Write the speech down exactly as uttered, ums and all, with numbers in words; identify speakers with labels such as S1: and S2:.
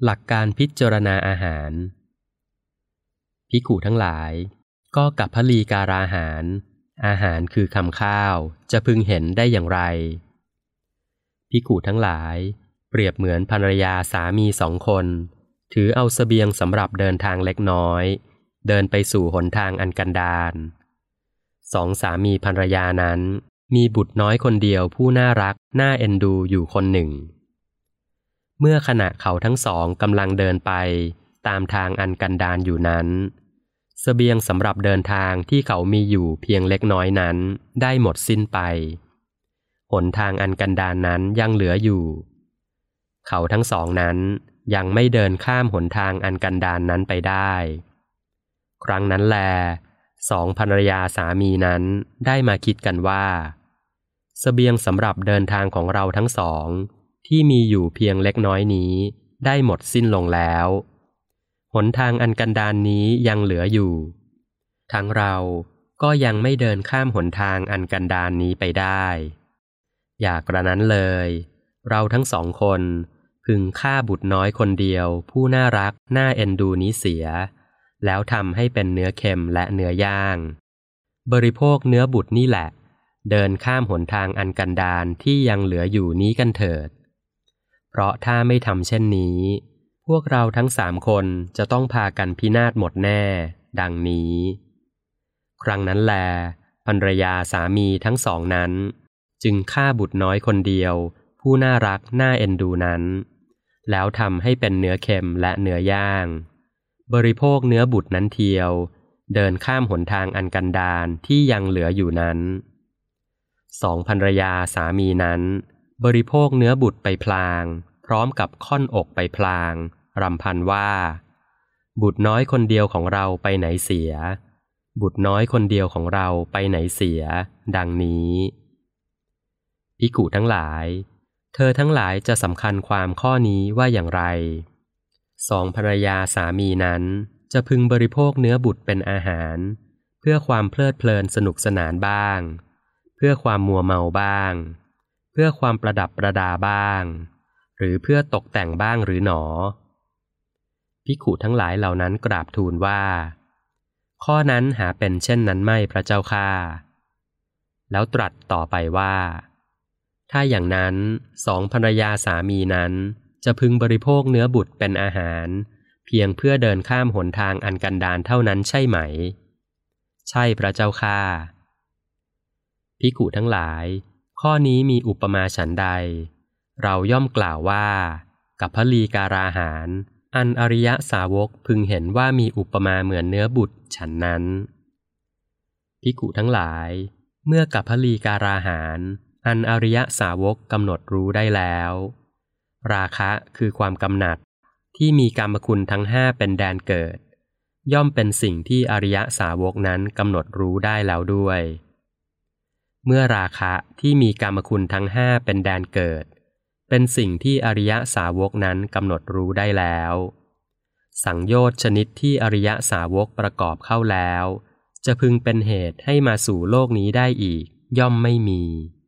S1: หลักการพิจารณาอาหารภิกขุทั้งหลายก็กัปพลีการาหารอาหารคือคำข้าวจะพึงเห็นได้อย่างไรภิกขุทั้งหลายเปรียบเหมือนภรรยาสามีสองคนถือเอาเสบียงสำหรับเดินทางเล็กน้อยเดินไปสู่หนทางอันกันดารสองสามีภรรยานั้นมีบุตรน้อยคนเดียวผู้น่ารักน่าเอ็นดูอยู่คนหนึ่งเมื่อขณะเขาทั้งสองกำลังเดินไปตามทางอันกันดารอยู่นั้นเสบียงสำหรับเดินทางที่เขามีอยู่เพียงเล็กน้อยนั้นได้หมดสิ้นไปหนทางอันกันดารนั้นยังเหลืออยู่เขาทั้งสองนั้นยังไม่เดินข้ามหนทางอันกันดารนั้นไปได้ครั้งนั้นแลสองภรรยาสามีนั้นได้มาคิดกันว่าเสบียงสำหรับเดินทางของเราทั้งสองที่มีอยู่เพียงเล็กน้อยนี้ได้หมดสิ้นลงแล้วหนทางอันกันดารนี้ยังเหลืออยู่ทั้งเราก็ยังไม่เดินข้ามหนทางอันกันดารนี้ไปได้อย่ากระนั้นเลยเราทั้งสองคนพึงฆ่าบุตรน้อยคนเดียวผู้น่ารักน่าเอ็นดูนี้เสียแล้วทำให้เป็นเนื้อเค็มและเนื้อย่างบริโภคเนื้อบุตรนี่แหละเดินข้ามหนทางอันกันดารที่ยังเหลืออยู่นี้กันเถิดเพราะถ้าไม่ทำเช่นนี้พวกเราทั้งสามคนจะต้องพากันพินาศหมดแน่ดังนี้ครั้งนั้นแลภรรยาสามีทั้งสองนั้นจึงฆ่าบุตรน้อยคนเดียวผู้น่ารักน่าเอ็นดูนั้นแล้วทำให้เป็นเนื้อเค็มและเนื้อย่างบริโภคเนื้อบุตรนั้นเทียวเดินข้ามหนทางอันกันดารที่ยังเหลืออยู่นั้นสองภรรยาสามีนั้นบริโภคเนื้อบุตรไปพลางพร้อมกับค่อนอกไปพลางรำพันว่าบุตรน้อยคนเดียวของเราไปไหนเสียบุตรน้อยคนเดียวของเราไปไหนเสียดังนี้ภิกขุทั้งหลายเธอทั้งหลายจะสำคัญความข้อนี้ว่าอย่างไรสองภรรยาสามีนั้นจะพึงบริโภคเนื้อบุตรเป็นอาหารเพื่อความเพลิดเพลินสนุกสนานบ้างเพื่อความมัวเมาบ้างเพื่อความประดับประดาบ้างหรือเพื่อตกแต่งบ้างหรือหนอภิกขุทั้งหลายเหล่านั้นกราบทูลว่าข้อนั้นหาเป็นเช่นนั้นไม่พระเจ้าข้าแล้วตรัสต่อไปว่าถ้าอย่างนั้นสองภรรยาสามีนั้นจะพึงบริโภคเนื้อบุตรเป็นอาหารเพียงเพื่อเดินข้ามหนทางอันกันดารเท่านั้นใช่ไหมใช่พระเจ้าข้าภิกขุทั้งหลายข้อนี้มีอุปมาฉันใดเราย่อมกล่าวว่ากัปพลีการาหารอันอริยสาวกพึงเห็นว่ามีอุปมาเหมือนเนื้อบุตรฉันนั้นภิกขุทั้งหลายเมื่อกัปพลีการาหารอันอริยสาวกกำหนดรู้ได้แล้วราคะคือความกำหนัดที่มีกามคุณทั้งห้าเป็นแดนเกิดย่อมเป็นสิ่งที่อริยสาวกนั้นกำหนดรู้ได้แล้วด้วยเมื่อราคะที่มีกามคุณทั้งห้าเป็นแดนเกิดเป็นสิ่งที่อริยสาวกนั้นกำหนดรู้ได้แล้วสังโยชน์ชนิดที่อริยสาวกประกอบเข้าแล้วจะพึงเป็นเหตุให้มาสู่โลกนี้ได้อีกย่อมไม่มี